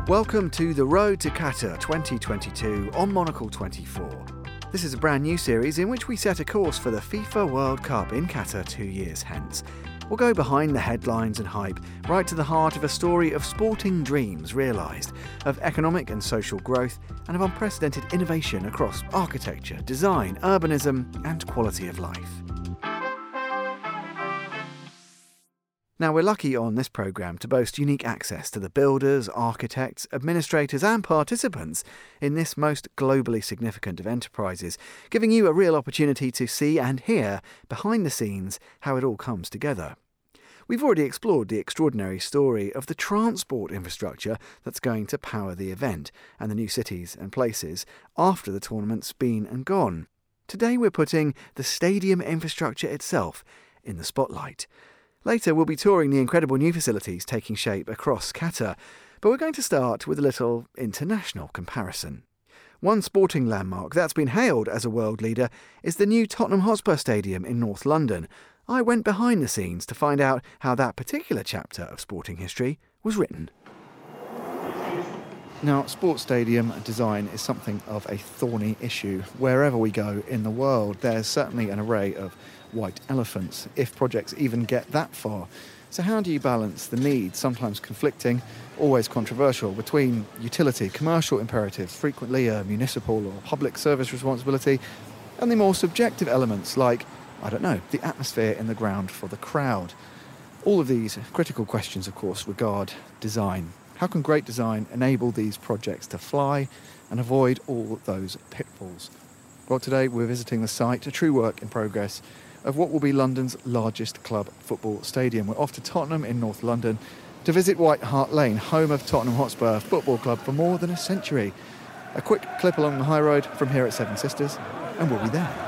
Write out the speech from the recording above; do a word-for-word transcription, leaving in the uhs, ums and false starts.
Welcome to The Road to Qatar twenty twenty-two on Monocle twenty-four. This is a brand new series in which we set a course for the FIFA World Cup in Qatar two years hence. We'll go behind the headlines and hype, right to the heart of a story of sporting dreams realised, of economic and social growth, and of unprecedented innovation across architecture, design, urbanism, and quality of life. Now, we're lucky on this programme to boast unique access to the builders, architects, administrators and participants in this most globally significant of enterprises, giving you a real opportunity to see and hear, behind the scenes, how it all comes together. We've already explored the extraordinary story of the transport infrastructure that's going to power the event and the new cities and places after the tournament's been and gone. Today we're putting the stadium infrastructure itself in the spotlight. Later, we'll be touring the incredible new facilities taking shape across Qatar, but we're going to start with a little international comparison. One sporting landmark that's been hailed as a world leader is the new Tottenham Hotspur Stadium in North London. I went behind the scenes to find out how that particular chapter of sporting history was written. Now, sports stadium design is something of a thorny issue. Wherever we go in the world, there's certainly an array of white elephants, if projects even get that far. So how do you balance the needs, sometimes conflicting, always controversial, between utility, commercial imperatives, frequently a municipal or public service responsibility, and the more subjective elements like, I don't know, the atmosphere in the ground for the crowd? All of these critical questions, of course, regard design. How can great design enable these projects to fly and avoid all those pitfalls? Well, today we're visiting the site, a true work in progress, of what will be London's largest club football stadium. We're off to Tottenham in North London to visit White Hart Lane, home of Tottenham Hotspur Football Club for more than a century. A quick clip along the high road from here at Seven Sisters, and we'll be there.